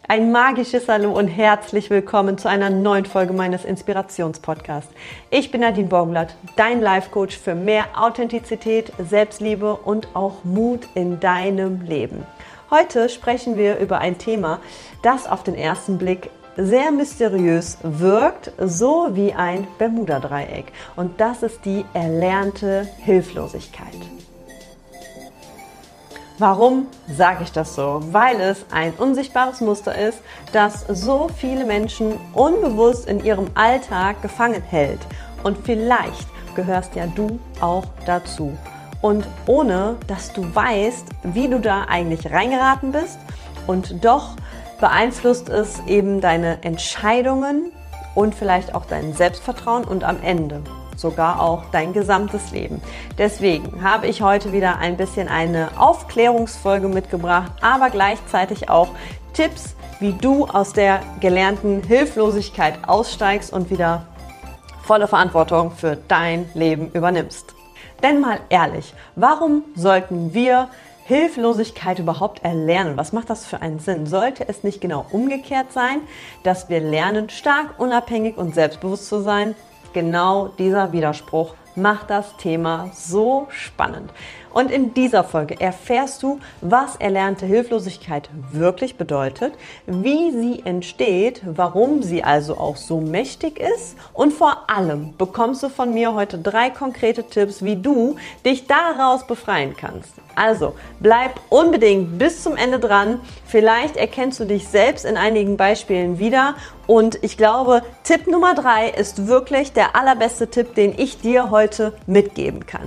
Ein magisches Hallo und herzlich willkommen zu einer neuen Folge meines Inspirationspodcasts. Ich bin Nadine Borglatt, dein Life-Coach für mehr Authentizität, Selbstliebe und auch Mut in deinem Leben. Heute sprechen wir über ein Thema, das auf den ersten Blick sehr mysteriös wirkt, so wie ein Bermuda-Dreieck. Und das ist die erlernte Hilflosigkeit. Warum sage ich das so? Weil es ein unsichtbares Muster ist, das so viele Menschen unbewusst in ihrem Alltag gefangen hält. Und vielleicht gehörst ja du auch dazu. Und ohne, dass du weißt, wie du da eigentlich reingeraten bist, und doch beeinflusst es eben deine Entscheidungen und vielleicht auch dein Selbstvertrauen und am Ende sogar auch dein gesamtes Leben. Deswegen habe ich heute wieder ein bisschen eine Aufklärungsfolge mitgebracht, aber gleichzeitig auch Tipps, wie du aus der gelernten Hilflosigkeit aussteigst und wieder volle Verantwortung für dein Leben übernimmst. Denn mal ehrlich, warum sollten wir Hilflosigkeit überhaupt erlernen? Was macht das für einen Sinn? Sollte es nicht genau umgekehrt sein, dass wir lernen, stark, unabhängig und selbstbewusst zu sein? Genau dieser Widerspruch macht das Thema so spannend. Und in dieser Folge erfährst du, was erlernte Hilflosigkeit wirklich bedeutet, wie sie entsteht, warum sie also auch so mächtig ist und vor allem bekommst du von mir heute 3 konkrete Tipps, wie du dich daraus befreien kannst. Also bleib unbedingt bis zum Ende dran. Vielleicht erkennst du dich selbst in einigen Beispielen wieder. Und ich glaube, Tipp Nummer 3 ist wirklich der allerbeste Tipp, den ich dir heute mitgeben kann.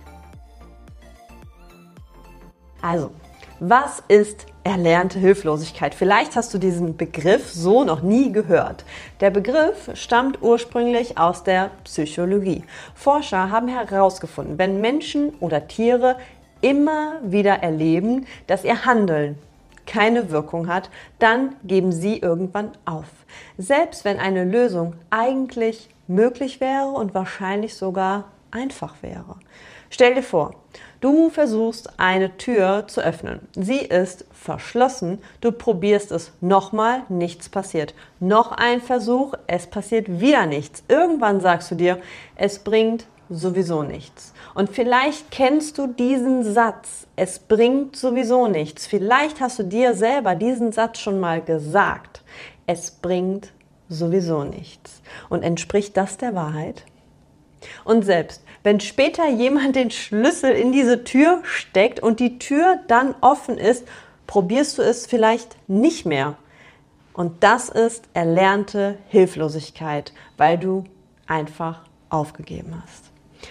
Also, was ist erlernte Hilflosigkeit? Vielleicht hast du diesen Begriff so noch nie gehört. Der Begriff stammt ursprünglich aus der Psychologie. Forscher haben herausgefunden, wenn Menschen oder Tiere immer wieder erleben, dass ihr Handeln keine Wirkung hat, dann geben sie irgendwann auf. Selbst wenn eine Lösung eigentlich möglich wäre und wahrscheinlich sogar einfach wäre. Stell dir vor, du versuchst eine Tür zu öffnen. Sie ist verschlossen, du probierst es nochmal, nichts passiert. Noch ein Versuch, es passiert wieder nichts. Irgendwann sagst du dir, es bringt sowieso nichts. Und vielleicht kennst du diesen Satz, es bringt sowieso nichts. Vielleicht hast du dir selber diesen Satz schon mal gesagt, es bringt sowieso nichts. Und entspricht das der Wahrheit? Und selbst wenn später jemand den Schlüssel in diese Tür steckt und die Tür dann offen ist, probierst du es vielleicht nicht mehr. Und das ist erlernte Hilflosigkeit, weil du einfach aufgegeben hast.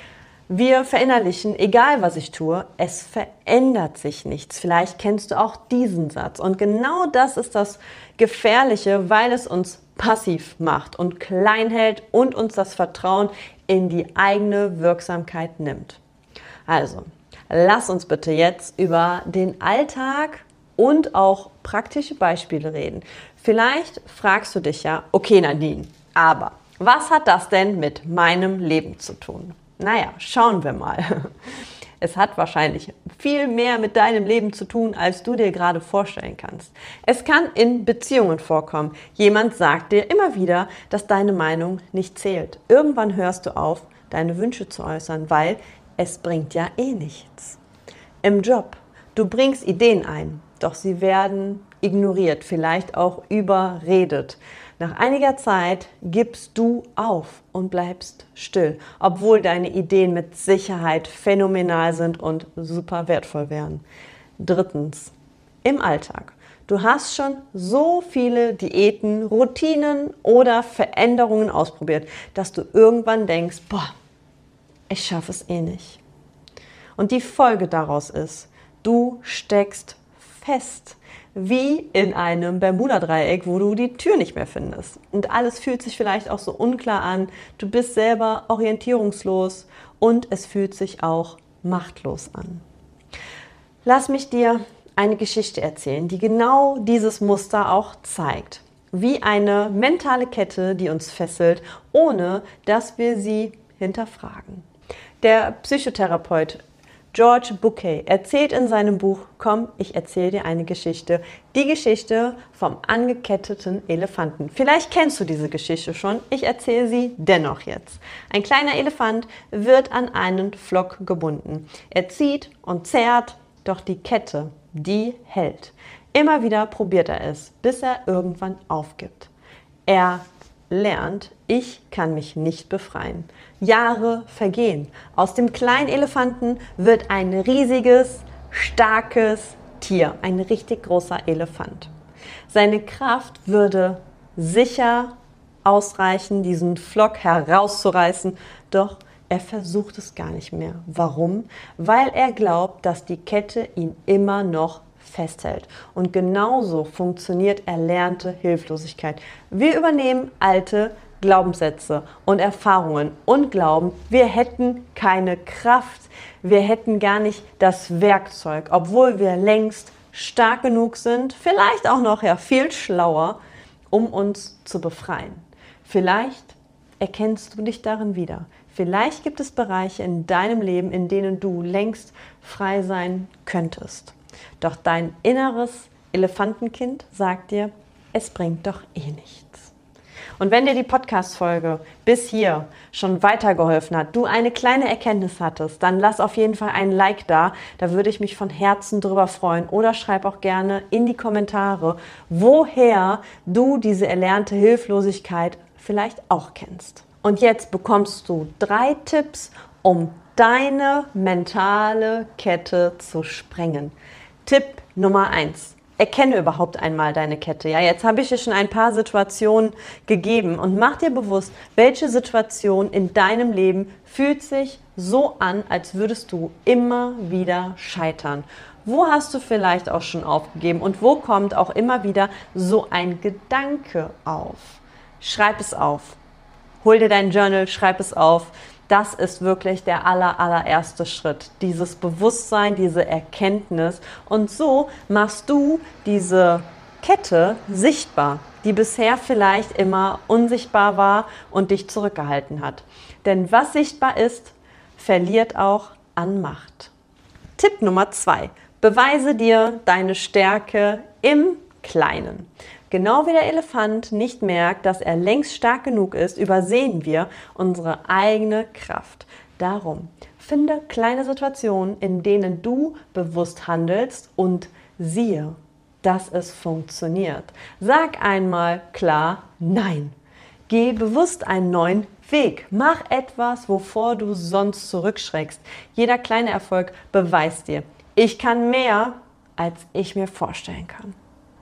Wir verinnerlichen, egal was ich tue, es verändert sich nichts. Vielleicht kennst du auch diesen Satz. Und genau das ist das Gefährliche, weil es uns passiv macht und klein hält und uns das Vertrauen in die eigene Wirksamkeit nimmt. Also, lass uns bitte jetzt über den Alltag und auch praktische Beispiele reden. Vielleicht fragst du dich ja, okay Nadine, aber was hat das denn mit meinem Leben zu tun? Naja, schauen wir mal. Es hat wahrscheinlich viel mehr mit deinem Leben zu tun, als du dir gerade vorstellen kannst. Es kann in Beziehungen vorkommen. Jemand sagt dir immer wieder, dass deine Meinung nicht zählt. Irgendwann hörst du auf, deine Wünsche zu äußern, weil es bringt ja eh nichts. Im Job, du bringst Ideen ein, doch sie werden ignoriert, vielleicht auch überredet. Nach einiger Zeit gibst du auf und bleibst still, obwohl deine Ideen mit Sicherheit phänomenal sind und super wertvoll wären. Drittens, im Alltag. Du hast schon so viele Diäten, Routinen oder Veränderungen ausprobiert, dass du irgendwann denkst, boah, ich schaffe es eh nicht. Und die Folge daraus ist, du steckst fest. Wie in einem Bermuda-Dreieck, wo du die Tür nicht mehr findest. Und alles fühlt sich vielleicht auch so unklar an. Du bist selber orientierungslos und es fühlt sich auch machtlos an. Lass mich dir eine Geschichte erzählen, die genau dieses Muster auch zeigt. Wie eine mentale Kette, die uns fesselt, ohne dass wir sie hinterfragen. Der Psychotherapeut George Bucay erzählt in seinem Buch Komm, ich erzähle dir eine Geschichte. Die Geschichte vom angeketteten Elefanten. Vielleicht kennst du diese Geschichte schon, ich erzähle sie dennoch jetzt. Ein kleiner Elefant wird an einen Pflock gebunden. Er zieht und zerrt, doch die Kette, die hält. Immer wieder probiert er es, bis er irgendwann aufgibt. Er lernt, ich kann mich nicht befreien. Jahre vergehen. Aus dem kleinen Elefanten wird ein riesiges, starkes Tier, ein richtig großer Elefant. Seine Kraft würde sicher ausreichen, diesen Pflock herauszureißen, doch er versucht es gar nicht mehr. Warum? Weil er glaubt, dass die Kette ihn immer noch festhält. Und genauso funktioniert erlernte Hilflosigkeit. Wir übernehmen alte Glaubenssätze und Erfahrungen und glauben, wir hätten keine Kraft, wir hätten gar nicht das Werkzeug, obwohl wir längst stark genug sind, vielleicht auch noch viel schlauer, um uns zu befreien. Vielleicht erkennst du dich darin wieder. Vielleicht gibt es Bereiche in deinem Leben, in denen du längst frei sein könntest. Doch dein inneres Elefantenkind sagt dir, es bringt doch eh nichts. Und wenn dir die Podcast-Folge bis hier schon weitergeholfen hat, du eine kleine Erkenntnis hattest, dann lass auf jeden Fall einen Like da. Da würde ich mich von Herzen drüber freuen. Oder schreib auch gerne in die Kommentare, woher du diese erlernte Hilflosigkeit vielleicht auch kennst. Und jetzt bekommst du 3 Tipps, um deine mentale Kette zu sprengen. Tipp Nummer 1. Erkenne überhaupt einmal deine Kette. Ja, jetzt habe ich dir schon ein paar Situationen gegeben und mach dir bewusst, welche Situation in deinem Leben fühlt sich so an, als würdest du immer wieder scheitern. Wo hast du vielleicht auch schon aufgegeben und wo kommt auch immer wieder so ein Gedanke auf? Schreib es auf. Hol dir dein Journal, schreib es auf. Das ist wirklich der allererste Schritt. Dieses Bewusstsein, diese Erkenntnis. Und so machst du diese Kette sichtbar, die bisher vielleicht immer unsichtbar war und dich zurückgehalten hat. Denn was sichtbar ist, verliert auch an Macht. Tipp Nummer 2. Beweise dir deine Stärke im Kleinen. Genau wie der Elefant nicht merkt, dass er längst stark genug ist, übersehen wir unsere eigene Kraft. Darum, finde kleine Situationen, in denen du bewusst handelst und siehe, dass es funktioniert. Sag einmal klar Nein. Geh bewusst einen neuen Weg. Mach etwas, wovor du sonst zurückschreckst. Jeder kleine Erfolg beweist dir, ich kann mehr, als ich mir vorstellen kann.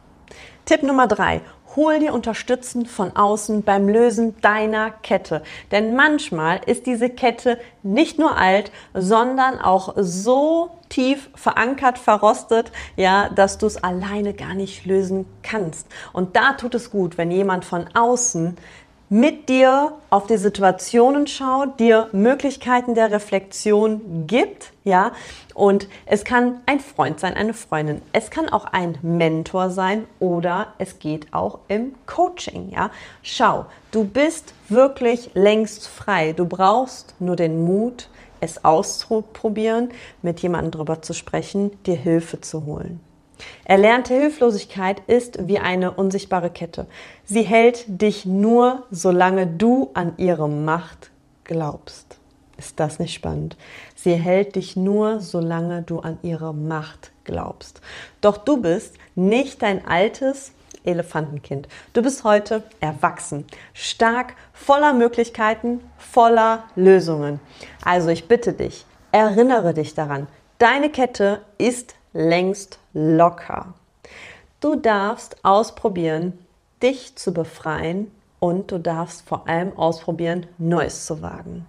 Tipp Nummer 3. Hol dir Unterstützung von außen beim Lösen deiner Kette. Denn manchmal ist diese Kette nicht nur alt, sondern auch so tief verankert, verrostet, ja, dass du es alleine gar nicht lösen kannst. Und da tut es gut, wenn jemand von außen mit dir auf die Situationen schaut, dir Möglichkeiten der Reflexion gibt, ja, und es kann ein Freund sein, eine Freundin, es kann auch ein Mentor sein oder es geht auch im Coaching, ja. Schau, du bist wirklich längst frei, du brauchst nur den Mut, es auszuprobieren, mit jemandem drüber zu sprechen, dir Hilfe zu holen. Erlernte Hilflosigkeit ist wie eine unsichtbare Kette. Sie hält dich nur, solange du an ihre Macht glaubst. Ist das nicht spannend? Sie hält dich nur, solange du an ihre Macht glaubst. Doch du bist nicht dein altes Elefantenkind. Du bist heute erwachsen, stark, voller Möglichkeiten, voller Lösungen. Also ich bitte dich, erinnere dich daran, deine Kette ist längst locker. Du darfst ausprobieren, dich zu befreien und du darfst vor allem ausprobieren, Neues zu wagen.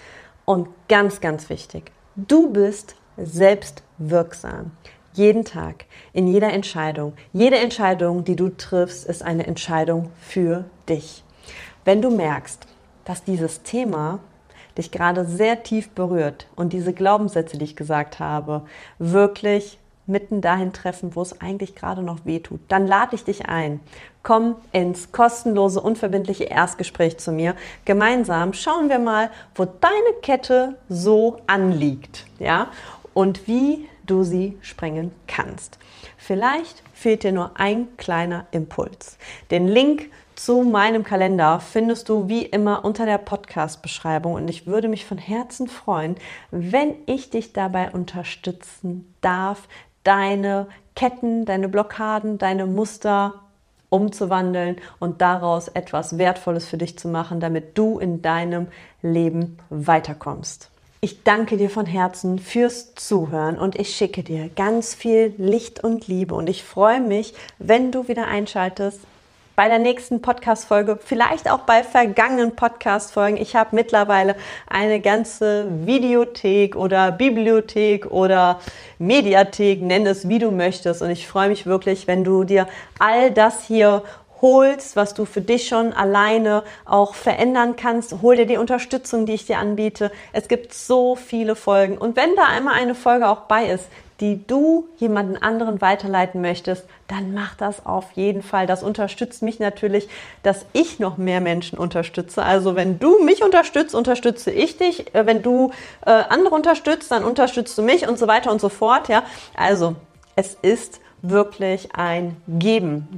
Und ganz, ganz wichtig, du bist selbstwirksam. Jeden Tag, in jeder Entscheidung. Jede Entscheidung, die du triffst, ist eine Entscheidung für dich. Wenn du merkst, dass dieses Thema dich gerade sehr tief berührt und diese Glaubenssätze, die ich gesagt habe, wirklich mitten dahin treffen, wo es eigentlich gerade noch weh tut, dann lade ich dich ein. Komm ins kostenlose, unverbindliche Erstgespräch zu mir. Gemeinsam schauen wir mal, wo deine Kette so anliegt, ja? und wie du sie sprengen kannst. Vielleicht fehlt dir nur ein kleiner Impuls. Den Link zu meinem Kalender findest du wie immer unter der Podcast-Beschreibung und ich würde mich von Herzen freuen, wenn ich dich dabei unterstützen darf, deine Ketten, deine Blockaden, deine Muster umzuwandeln und daraus etwas Wertvolles für dich zu machen, damit du in deinem Leben weiterkommst. Ich danke dir von Herzen fürs Zuhören und ich schicke dir ganz viel Licht und Liebe und ich freue mich, wenn du wieder einschaltest bei der nächsten Podcast-Folge, vielleicht auch bei vergangenen Podcast-Folgen. Ich habe mittlerweile eine ganze Videothek oder Bibliothek oder Mediathek, nenn es wie du möchtest und ich freue mich wirklich, wenn du dir all das hier holst, was du für dich schon alleine auch verändern kannst. Hol dir die Unterstützung, die ich dir anbiete. Es gibt so viele Folgen. Und wenn da einmal eine Folge auch bei ist, die du jemanden anderen weiterleiten möchtest, dann mach das auf jeden Fall. Das unterstützt mich natürlich, dass ich noch mehr Menschen unterstütze. Also wenn du mich unterstützt, unterstütze ich dich. Wenn du andere unterstützt, dann unterstützt du mich und so weiter und so fort. Ja, also es ist wirklich ein Geben,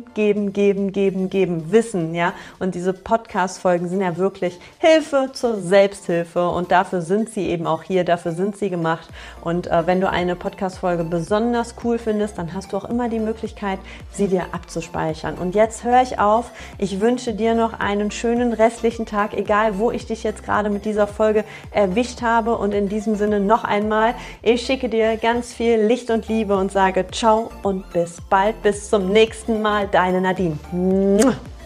Wissen, ja. Und diese Podcast-Folgen sind ja wirklich Hilfe zur Selbsthilfe und dafür sind sie eben auch hier, dafür sind sie gemacht. Und wenn du eine Podcast-Folge besonders cool findest, dann hast du auch immer die Möglichkeit, sie dir abzuspeichern. Und jetzt höre ich auf. Ich wünsche dir noch einen schönen restlichen Tag, egal wo ich dich jetzt gerade mit dieser Folge erwischt habe. Und in diesem Sinne noch einmal, ich schicke dir ganz viel Licht und Liebe und sage ciao und bis bald, bis zum nächsten Mal, deine Nadine.